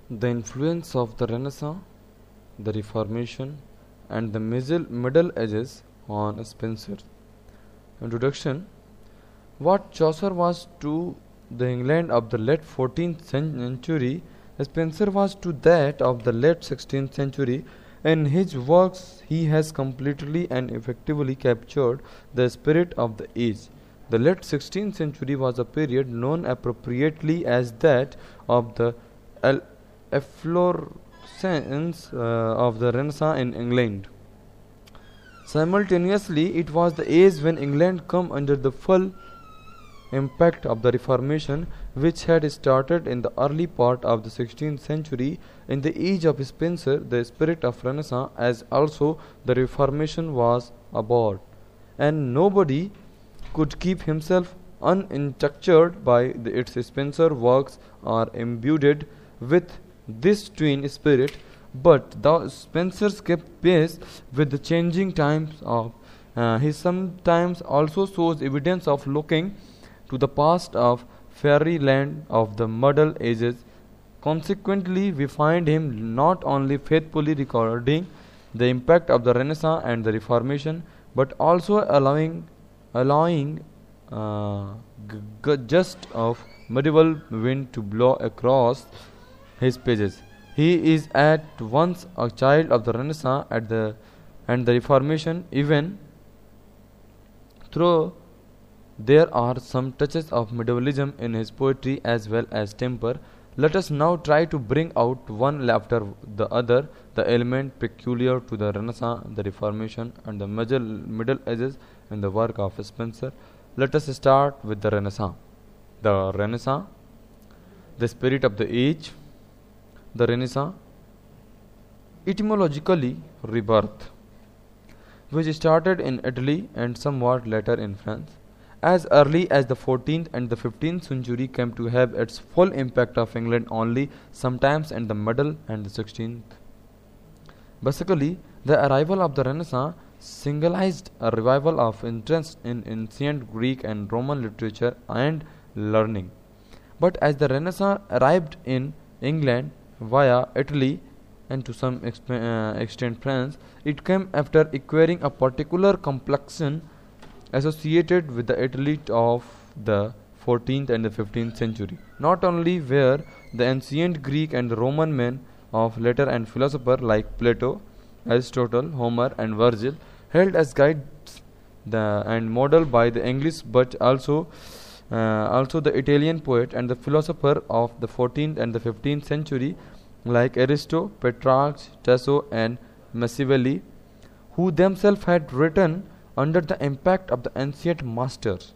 The influence of the Renaissance, the Reformation, and the Middle Ages on Spencer. Introduction. What Chaucer was to the England of the late 14th century, Spencer was to that of the late 16th century. In his works, he has completely and effectively captured the spirit of the age. The late 16th century was a period known appropriately as that of the efflorescence of the Renaissance in England. Simultaneously, it was the age when England came under the full impact of the Reformation, which had started in the early part of the 16th century. In the age of Spencer, the spirit of Renaissance, as also the Reformation, was aboard, and nobody could keep himself uninstructed by its Spencer works are imbued with this twin spirit, but the Spencers kept pace with the changing times of he sometimes also shows evidence of looking to the past of fairyland of the Middle Ages. Consequently, we find him not only faithfully recording the impact of the Renaissance and the Reformation, but also allowing gust of medieval wind to blow across his pages. He is at once a child of the Renaissance and the Reformation, even though there are some touches of medievalism in his poetry as well as temper. Let us now try to bring out one after the other the element peculiar to the Renaissance, the Reformation, and the Middle Ages in the work of Spencer. Let us start with the Renaissance. The Renaissance, the spirit of the age. The Renaissance, etymologically rebirth, which started in Italy and somewhat later in France. As early as the 14th and the 15th century came to have its full impact of England only sometimes in the middle and the 16th. Basically, the arrival of the Renaissance symbolized a revival of interest in ancient Greek and Roman literature and learning. But as the Renaissance arrived in England via Italy and to some extent France, it came after acquiring a particular complexion associated with the Italy of the 14th and the 15th century. Not only were the ancient Greek and Roman men of letter and philosopher like Plato, Aristotle, Homer, and Virgil held as guides and model by the English, but also the Italian poet and the philosopher of the 14th and the 15th century like Aristo, Petrarch, Tasso, and Machiavelli, who themselves had written under the impact of the ancient masters.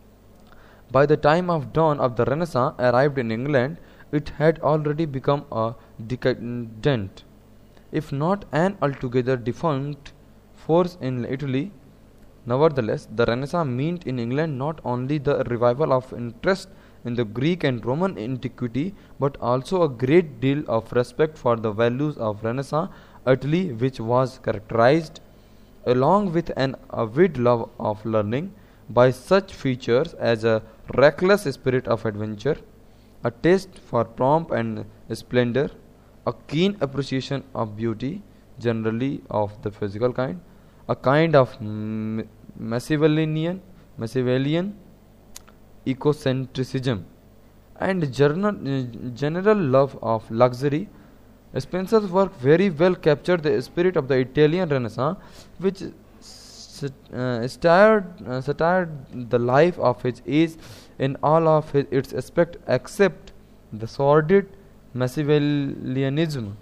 By the time of dawn of the Renaissance arrived in England, it had already become a decadent, if not an altogether defunct, force in Italy. Nevertheless, the Renaissance meant in England not only the revival of interest in the Greek and Roman antiquity, but also a great deal of respect for the values of Renaissance Italy, which was characterized, along with an avid love of learning, by such features as a reckless spirit of adventure, a taste for pomp and splendor, a keen appreciation of beauty, generally of the physical kind, a kind of Machiavellian eccentricism, and general love of luxury. Spencer's work very well captured the spirit of the Italian Renaissance, which satired the life of his age in all of its aspects except the sordid Machiavellianism,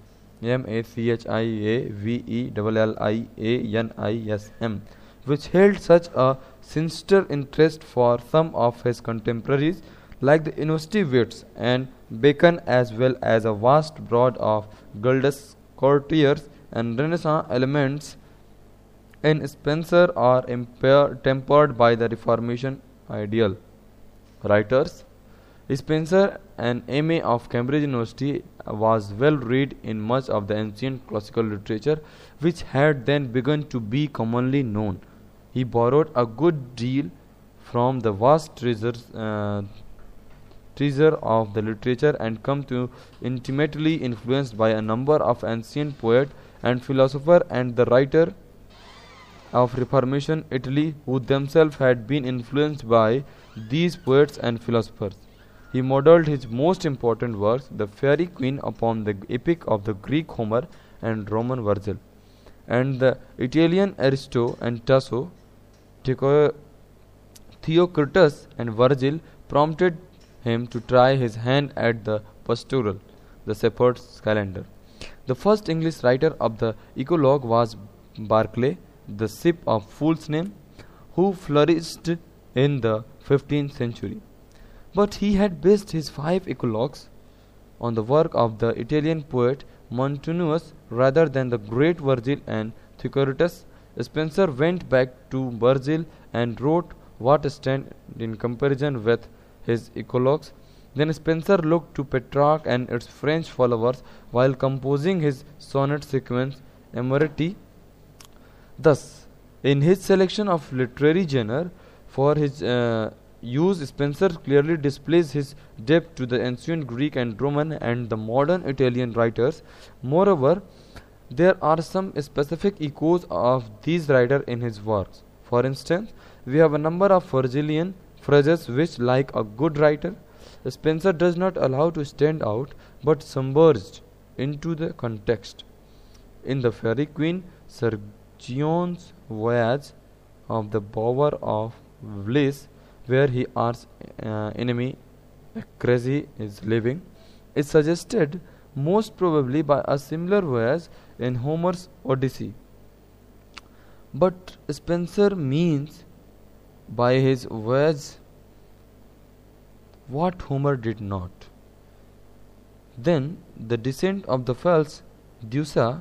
Machiavellianism, which held such a sinister interest for some of his contemporaries like the innovative wits and Bacon, as well as a vast brood of Gildas courtiers and Renaissance elements in Spencer are tempered by the Reformation ideal. Writers. Spencer, an M.A. of Cambridge University, was well read in much of the ancient classical literature which had then begun to be commonly known. He borrowed a good deal from the vast treasures treasure of the literature and come to intimately influenced by a number of ancient poets and philosophers and the writer of Reformation Italy who themselves had been influenced by these poets and philosophers. He modeled his most important works, The Faerie Queene, upon the epic of the Greek Homer and Roman Virgil, and the Italian Aristo and Tasso. Theocritus and Virgil prompted him to try his hand at the pastoral, the shepherd's calendar. The first English writer of the Eclogue was Barclay, the ship of fool's name, who flourished in the 15th century. But he had based his 5 Eclogues on the work of the Italian poet Montanus rather than the great Virgil and Theocritus. Spencer went back to Virgil and wrote what stand in comparison with his Eclogues. Then Spencer looked to Petrarch and its French followers while composing his sonnet sequence Emeriti. Thus, in his selection of literary genre for his use, Spencer clearly displays his depth to the ancient Greek and Roman and the modern Italian writers. Moreover, there are some specific echoes of these writers in his works. For instance, we have a number of Virgilian phrases which, like a good writer, Spencer does not allow to stand out but submerged into the context. In The Faerie Queene, Sir Gion's voyage of the Bower of Bliss, where he arch enemy Acrazy is living, is suggested most probably by a similar voyage in Homer's Odyssey. But Spencer means by his voyage what Homer did not. Then the descent of the false Duessa,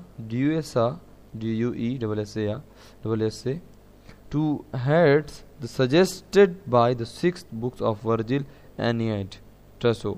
D-U-E-S-S-A, to heads the suggested by the 6th books of Virgil, Aeneid, Tasso.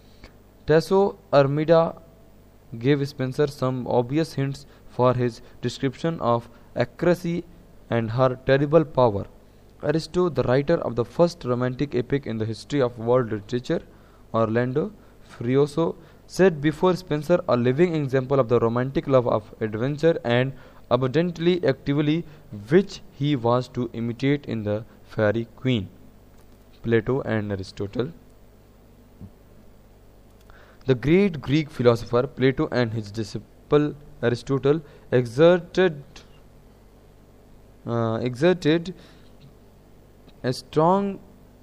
Armida gave Spencer some obvious hints for his description of Acracy and her terrible power. Aristo, the writer of the first romantic epic in the history of world literature, Orlando Furioso, said before Spencer a living example of the romantic love of adventure and abundantly actively which he was to imitate in the Faerie Queene. Plato and Aristotle. The great Greek philosopher Plato and his disciple Aristotle exerted a strong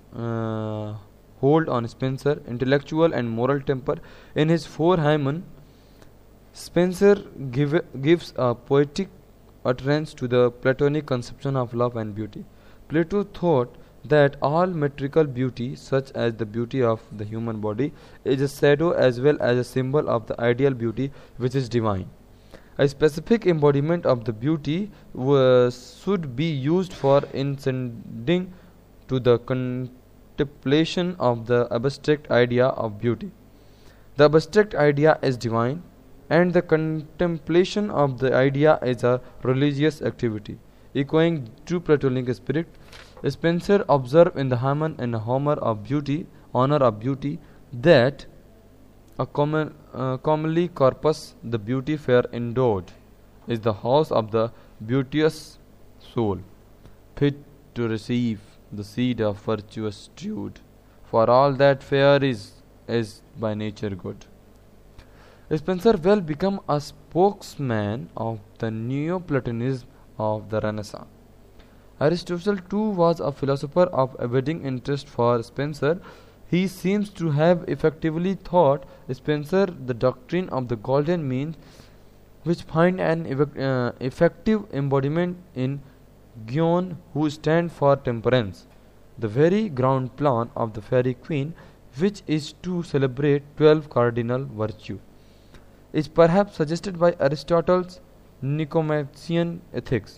hold on Spencer intellectual and moral temper. In his Four Hymen, Spencer gives a poetic utterance to the Platonic conception of love and beauty. Plato thought that all metrical beauty, such as the beauty of the human body, is a shadow as well as a symbol of the ideal beauty which is divine. A specific embodiment of the beauty should be used for inciting to the contemplation of the abstract idea of beauty. The abstract idea is divine, and the contemplation of the idea is a religious activity. Echoing true Platonic spirit, Spencer observed in the Hymen and Homer of beauty, honor of beauty, that a commonly corpus, the beauty fair endowed, is the house of the beauteous soul, fit to receive the seed of virtuous truth. For all that fair is by nature good. Spencer will become a spokesman of the Neoplatonism of the Renaissance. Aristotle too was a philosopher of abiding interest for Spencer. He seems to have effectively taught Spencer the doctrine of the golden mean, which find an effective embodiment in Gion, who stand for temperance. The very ground plan of the Faerie Queene, which is to celebrate 12 cardinal virtues, is perhaps suggested by Aristotle's Nicomachean Ethics.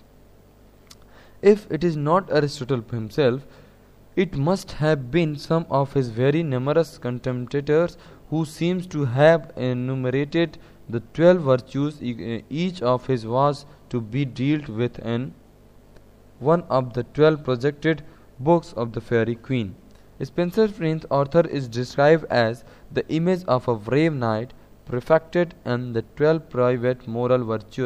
If it is not Aristotle himself, it must have been some of his very numerous contemporaries who seems to have enumerated the 12 virtues. Each of his was to be dealt with in one of the 12 projected books of the Faerie Queene. Spencer Prince author is described as the image of a brave knight perfected in the 12 private moral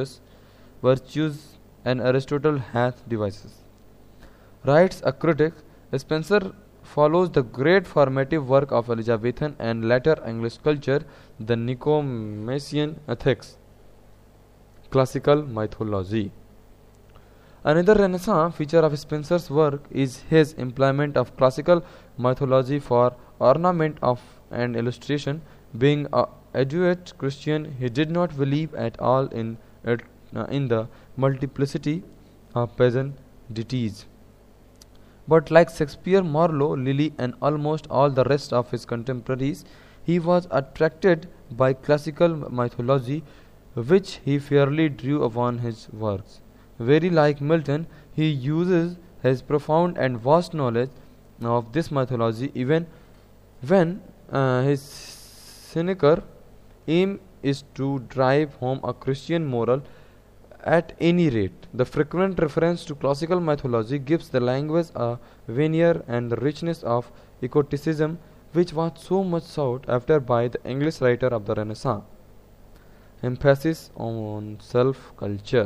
virtues and Aristotle hath devices. Writes a critic, Spencer follows the great formative work of Elizabethan and later English culture, the Nicomachean Ethics, classical mythology. Another Renaissance feature of Spencer's work is his employment of classical mythology for ornament of and illustration. Being a erudite Christian, he did not believe at all in the multiplicity of pagan deities. But like Shakespeare, Marlowe, Lilly, and almost all the rest of his contemporaries, he was attracted by classical mythology, which he fairly drew upon his works. Very like Milton, he uses his profound and vast knowledge of this mythology even when his cynical aim is to drive home a Christian moral at any rate. The frequent reference to classical mythology gives the language a veneer and the richness of ecoticism which was so much sought after by the English writer of the Renaissance. Emphasis on self-culture.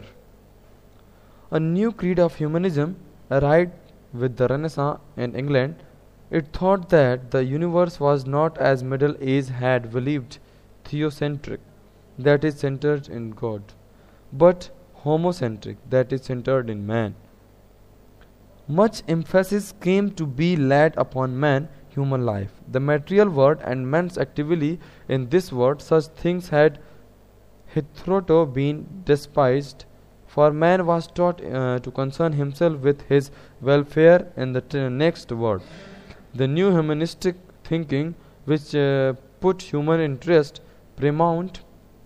A new creed of humanism arrived with the Renaissance in England. It thought that the universe was not, as Middle Age had believed, theocentric, that is centered in God, but homocentric, that is centered in man. Much emphasis came to be laid upon man, human life, the material world, and man's activity in this world. Such things had hitherto been despised, for man was taught to concern himself with his welfare in the next world. The new humanistic thinking, which put human interest paramount,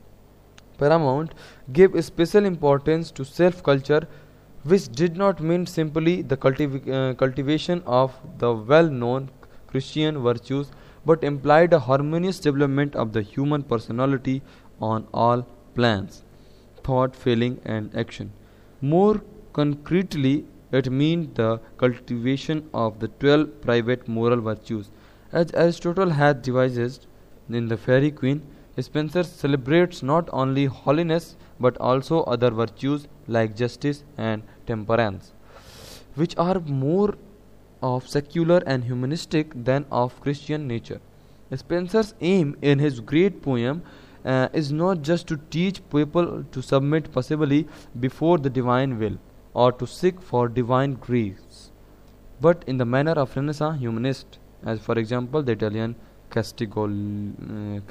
gave special importance to self-culture, which did not mean simply the cultivation of the well-known Christian virtues, but implied a harmonious development of the human personality on all plans, thought, feeling, and action. More concretely, it means the cultivation of the 12 private moral virtues. As Aristotle hath devised in the Fairy Queen, Spencer celebrates not only holiness but also other virtues like justice and temperance, which are more of secular and humanistic than of Christian nature. Spencer's aim in his great poem is not just to teach people to submit passively before the divine will or to seek for divine grace, but in the manner of Renaissance humanists, as for example the Italian Castiglione,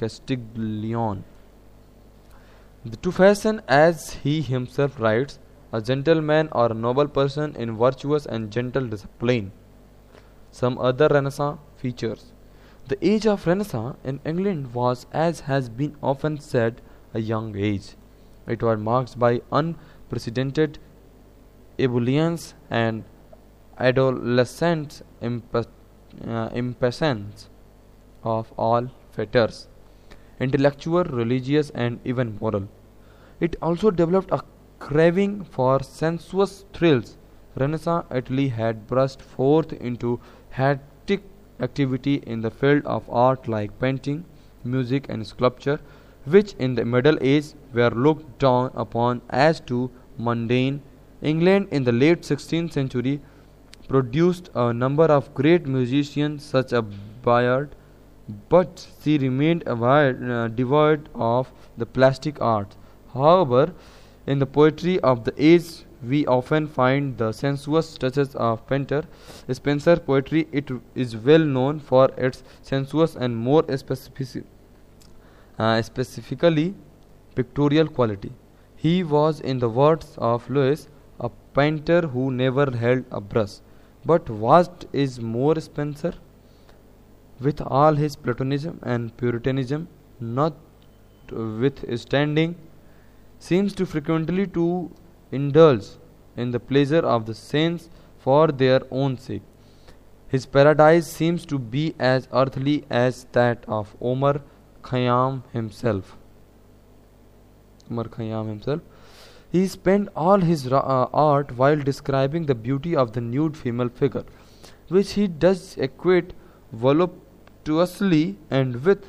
to fashion, as he himself writes, a gentleman or a noble person in virtuous and gentle discipline. Some other Renaissance features. The age of Renaissance in England was, as has been often said, a young age. It was marked by unprecedented ebullience and adolescent impatience of all fetters, intellectual, religious, and even moral. It also developed a craving for sensuous thrills. Renaissance Italy had burst forth into hectic activity in the field of art like painting, music, and sculpture, which in the Middle Age were looked down upon as too mundane. England in the late 16th century produced a number of great musicians such as Bayard, but she remained devoid of the plastic arts. However, in the poetry of the age we often find the sensuous touches of painter. Spencer's poetry it is well known for its sensuous and more specifically pictorial quality. He was, in the words of Lewis, a painter who never held a brush. But what is more, Spencer, with all his Platonism and Puritanism, notwithstanding, seems to frequently to indulge in the pleasure of the saints for their own sake. His paradise seems to be as earthly as that of Omar Khayyam himself. He spent all his art while describing the beauty of the nude female figure, which he does equate voluptuously and with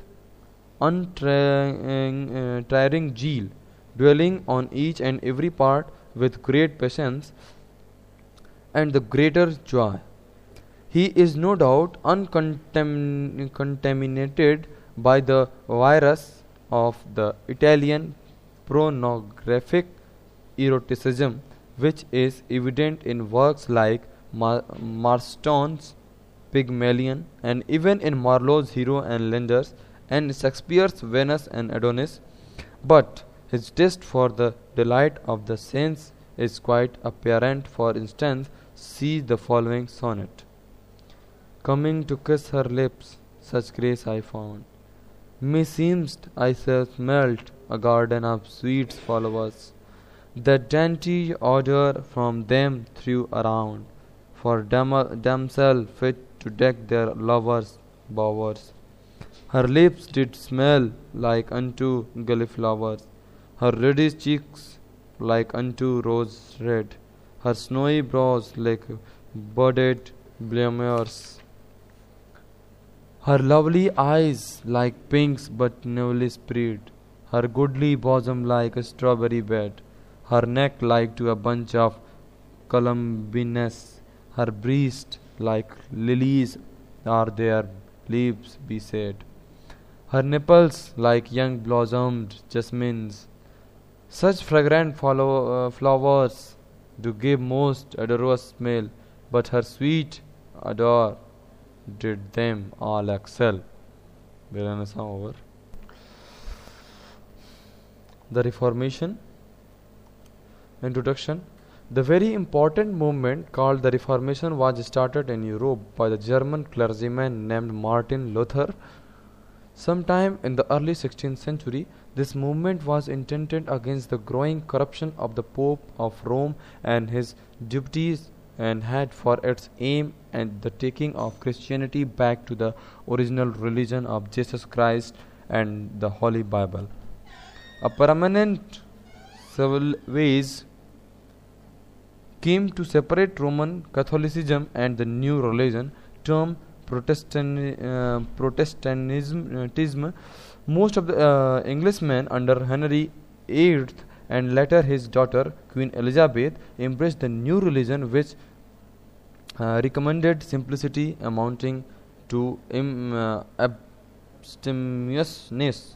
untiring zeal, dwelling on each and every part with great patience and the greater joy. He is no doubt uncontaminated by the virus of the Italian pornographic eroticism, which is evident in works like Marston's Pygmalion, and even in Marlowe's Hero and Lenders, and Shakespeare's Venus and Adonis. But his taste for the delight of the sense is quite apparent. For instance, see the following sonnet. Coming to kiss her lips, such grace I found. Meseems I smelt a garden of sweet flowers, the dainty odour from them threw around, for damsel fit to deck their lovers' bowers. Her lips did smell like unto gilliflowers, her reddish cheeks like unto rose red, her snowy brows like budded bloomers, her lovely eyes like pinks but newly spread, her goodly bosom like a strawberry bed, her neck like to a bunch of columbines, her breast like lilies are their leaves be said, her nipples like young blossomed jasmines. Such fragrant flowers do give most odorous smell, but her sweet odor did them all excel. Over. The Reformation. Introduction. The very important movement called the Reformation was started in Europe by the German clergyman named Martin Luther. Sometime in the early 16th century, this movement was intended against the growing corruption of the Pope of Rome and his deputies, and had for its aim and the taking of Christianity back to the original religion of Jesus Christ and the Holy Bible. A permanent civil ways came to separate Roman Catholicism and the new religion termed Protestantism. Most of the Englishmen under Henry VIII and later his daughter Queen Elizabeth embraced the new religion, which recommended simplicity amounting to abstemiousness.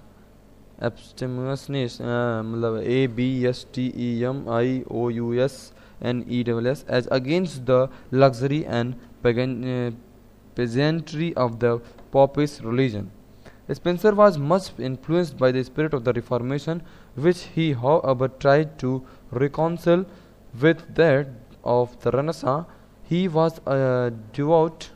abstemiousness as against the luxury and peasantry of the Popish religion. Spencer was much influenced by the spirit of the Reformation, which he however tried to reconcile with that of the Renaissance. He was a devout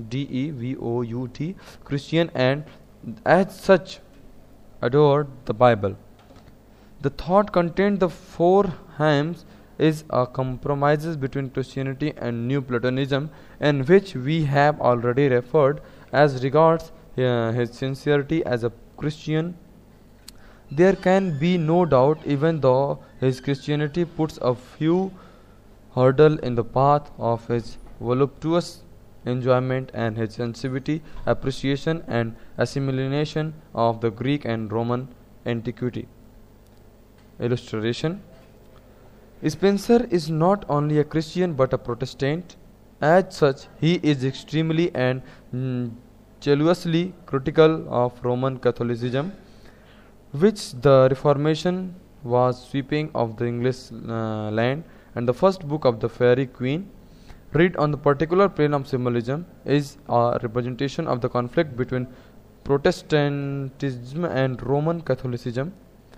Christian and as such adored the Bible. The thought contained the four hymns is a compromise between Christianity and New Platonism, in which we have already referred. As regards his sincerity as a Christian, there can be no doubt, even though his Christianity puts a few hurdles in the path of his voluptuous enjoyment and his sensitivity, appreciation and assimilation of the Greek and Roman antiquity. Illustration. Spencer is not only a Christian but a Protestant. As such, he is extremely and jealously critical of Roman Catholicism, which the Reformation was sweeping of the English land, and the first book of the Fairy Queen, read on the particular plane of symbolism, is a representation of the conflict between Protestantism and Roman Catholicism,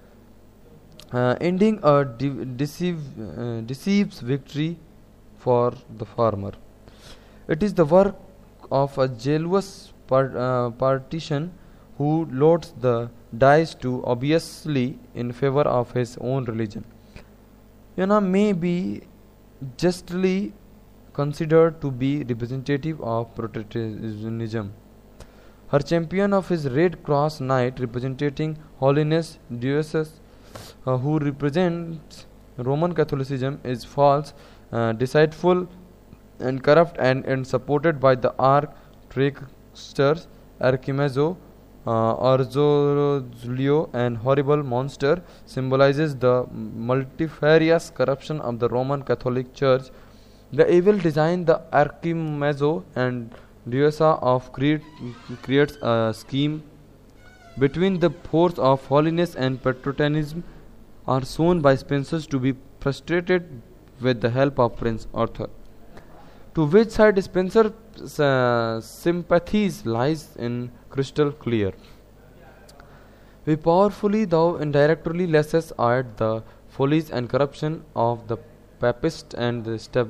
ending a deceives victory for the former. It is the work of a jealous partisan who loads the dice too obviously in favor of his own religion. May be justly considered to be representative of Protestantism. Her champion of his Red Cross Knight representing holiness, Dionysius, who represents Roman Catholicism, is false, deceitful and corrupt, and supported by the arch-trick monsters, Archimezo, Orzolio, and horrible monster, symbolizes the multifarious corruption of the Roman Catholic Church. The evil design, the Archimezo and Diosa of creates a scheme between the force of holiness and patriotism, are shown by Spencer to be frustrated with the help of Prince Arthur. To which side Spencer's sympathies lies in crystal clear. We powerfully, though indirectly, lashes at the follies and corruption of the papist and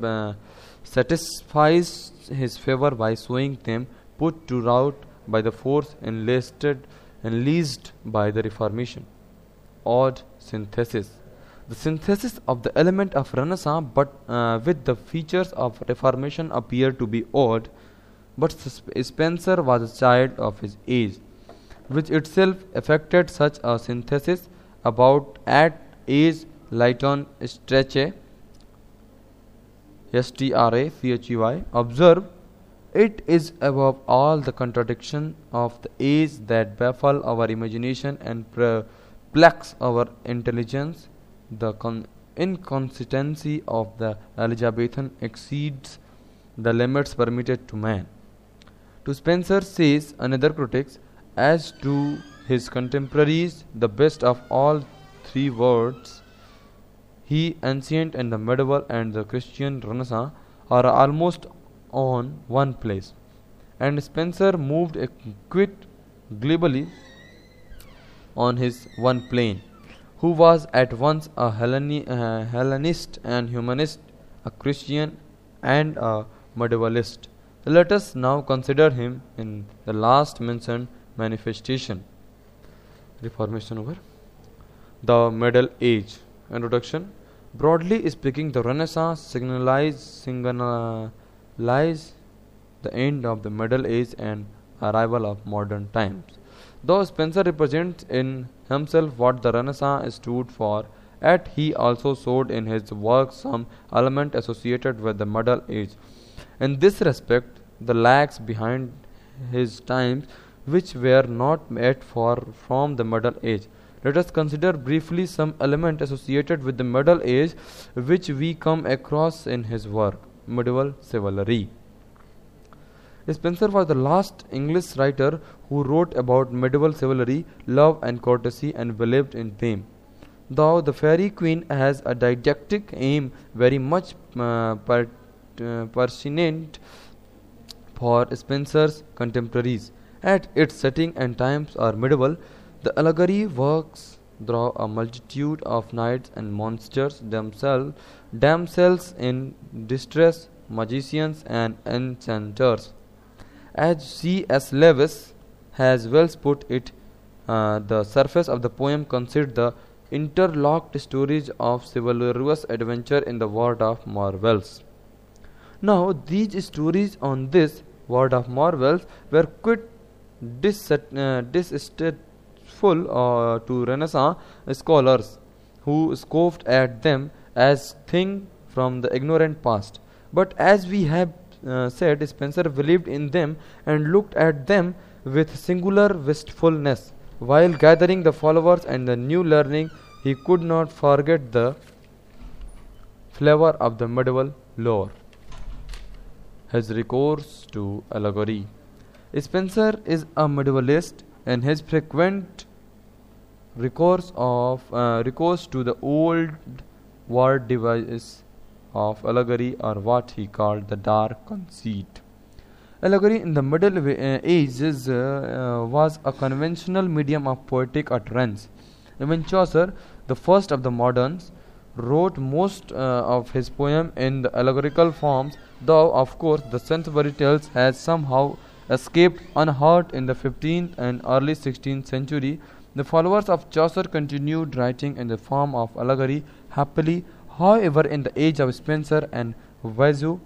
satisfies his favor by showing them put to rout by the force enlisted by the Reformation. Odd synthesis. The synthesis of the element of Renaissance but with the features of Reformation appear to be odd, but Spencer was a child of his age, which itself effected such a synthesis. About at age Leighton Strachey, Strachey, observe, it is above all the contradiction of the age that baffle our imagination and perplex our intelligence. The inconsistency of the Elizabethan exceeds the limits permitted to man. To Spencer, says another critic, as to his contemporaries, the best of all three worlds, he, ancient and the medieval and the Christian Renaissance, are almost on one place, and Spencer moved quite glibly on his one plane, who was at once a Hellenist and humanist, a Christian and a medievalist. Let us now consider him in the last mentioned manifestation. Reformation over. The Middle Age. Introduction. Broadly speaking, the Renaissance signalized the end of the Middle Age and arrival of modern times. Though Spencer represents in himself what the Renaissance stood for, yet he also showed in his work some element associated with the Middle Age. In this respect, the lags behind his times, which were not yet far from the Middle Age. Let us consider briefly some element associated with the Middle Age which we come across in his work. Medieval chivalry. Spencer was the last English writer who wrote about medieval chivalry, love and courtesy, and believed in them. Though the Fairy Queen has a didactic aim very much pertinent for Spencer's contemporaries, at its setting and times are medieval, the allegory works draw a multitude of knights and monsters, damsels in distress, magicians and enchanters. As C.S. Lewis has well put it, the surface of the poem consists the interlocked stories of chivalrous adventure in the world of marvels. Now, these stories on this world of marvels were quite distasteful to Renaissance scholars, who scoffed at them as things from the ignorant past. But as we have said, Spencer believed in them and looked at them with singular wistfulness. While gathering the followers and the new learning, he could not forget the flavor of the medieval lore. His recourse to allegory. Spencer is a medievalist, and his frequent recourse to the old word device of allegory are what he called the dark conceit. Allegory in the Middle Ages was a conventional medium of poetic utterance. Even Chaucer, the first of the moderns, wrote most of his poem in the allegorical forms, though of course the Canterbury Tales has somehow escaped unhurt in the 15th and early 16th century. The followers of Chaucer continued writing in the form of allegory happily. However, in the age of Spencer and Vogue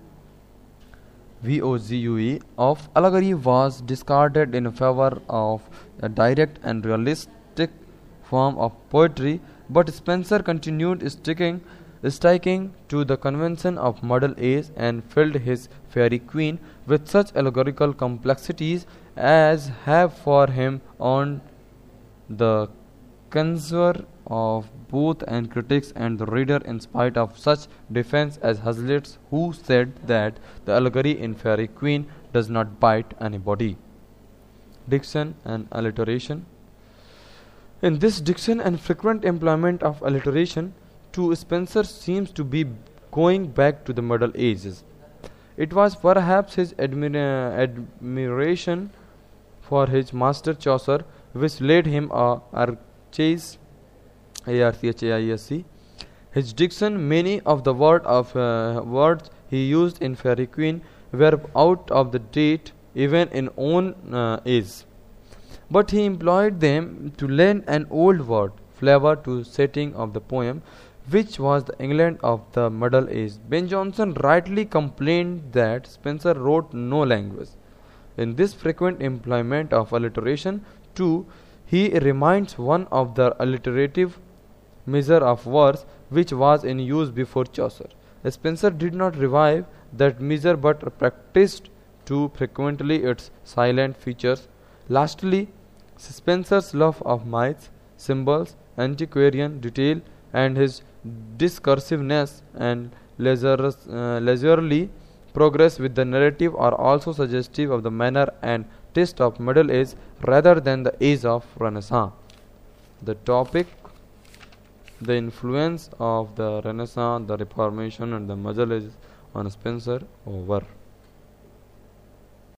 of allegory was discarded in favor of a direct and realistic form of poetry, but Spencer continued sticking sticking to the convention of Middle Age, and filled his Fairy Queen with such allegorical complexities as have for him earned the censure of both and critics and the reader, in spite of such defense as Hazlitt's, who said that the allegory in Fairy Queen does not bite anybody. Diction and alliteration. In this diction and frequent employment of alliteration, to Spenser seems to be going back to the Middle Ages. It was perhaps his admiration for his master Chaucer which led him Archais, Archaic. His diction, many of the words he used in Fairy Queen were out of the date even in own age. But he employed them to lend an old word flavor to setting of the poem, which was the England of the Middle Age. Ben Jonson rightly complained that Spenser wrote no language. In this frequent employment of alliteration, too, he reminds one of the alliterative measure of verse which was in use before Chaucer. Spenser did not revive that measure but practiced too frequently its silent features. Lastly, Spenser's love of myths, symbols, antiquarian detail, and his discursiveness and leisurely progress with the narrative are also suggestive of the manner and taste of Middle Age rather than the age of Renaissance. The topic: the influence of the Renaissance, the Reformation, and the Middle Age on Spenser. Over.